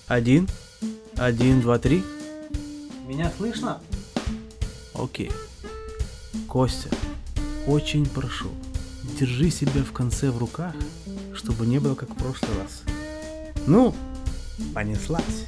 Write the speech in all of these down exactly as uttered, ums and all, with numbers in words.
Один, один, два, три. Меня слышно? Окей. Костя, очень прошу, держи себя в конце в руках, чтобы не было как в прошлый раз. Ну, понеслась.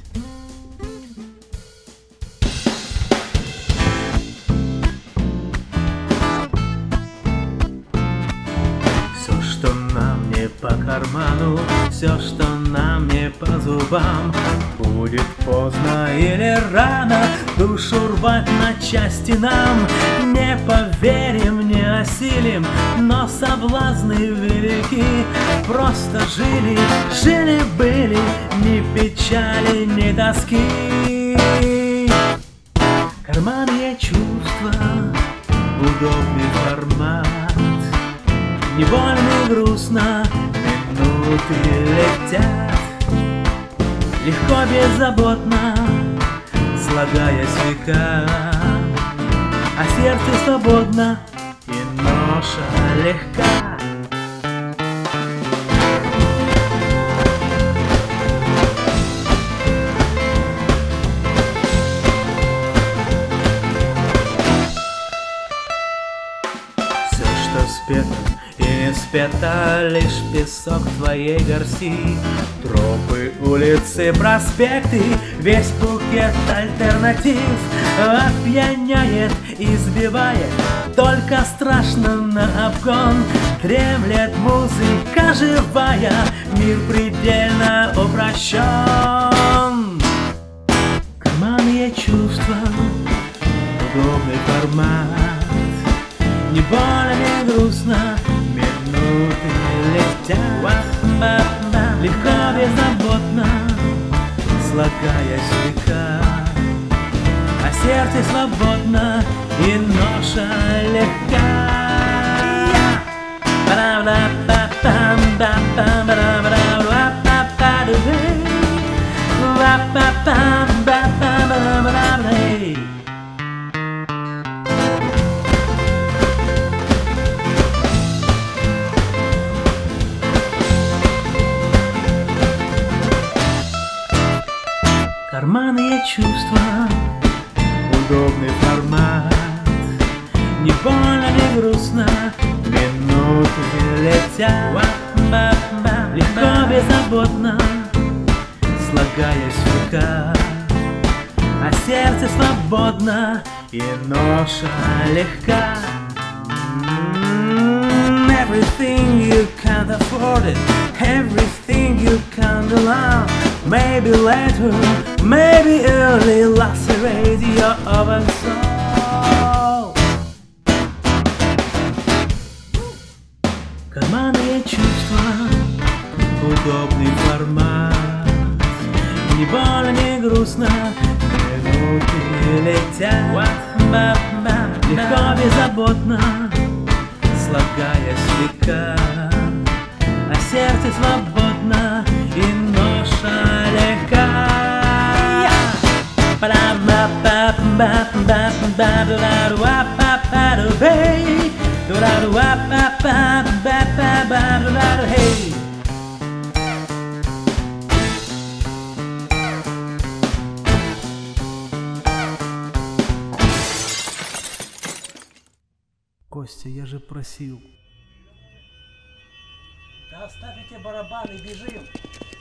Все, что нам не по карману, все, что нам не по зубам, будет поздно или рано душу рвать на части нам. Не поверим, не осилим, но соблазны велики. Просто жили, жили-были, ни печали, ни тоски. Карманные чувства, удобный формат, не больно, не грустно, минуты летят. Легко, беззаботно, слагаясь века, а сердце свободно, и ноша легка. Все, что спето и не спето, лишь песок твоей горсти. Тропы, улицы, проспекты, весь букет альтернатив опьяняет, избивает, только страшно наобгон. Дремлет музыка живая, мир предельно упрощен. Карманные чувства, удобный формат, не больно, не грустно, минуты летят. Легко, беззаботно, слагаясь века, а сердце свободно, и ноша легка. Карманные чувства, удобный формат, не больно, не грустно, минуты летят. Легко, беззаботно, слагаясь века, а сердце свободно, и ноша легка. Everything you can't afford it, everything you can't allow. Maybe later, maybe early, lacerate your open soul. Карманные чувства, удобный формат, не больно, не грустно, минуты летят. Легко, беззаботно, слагаясь века, а сердце свободно, и ноша легка. Костя, я же просил. Да оставь эти барабаны, бежим.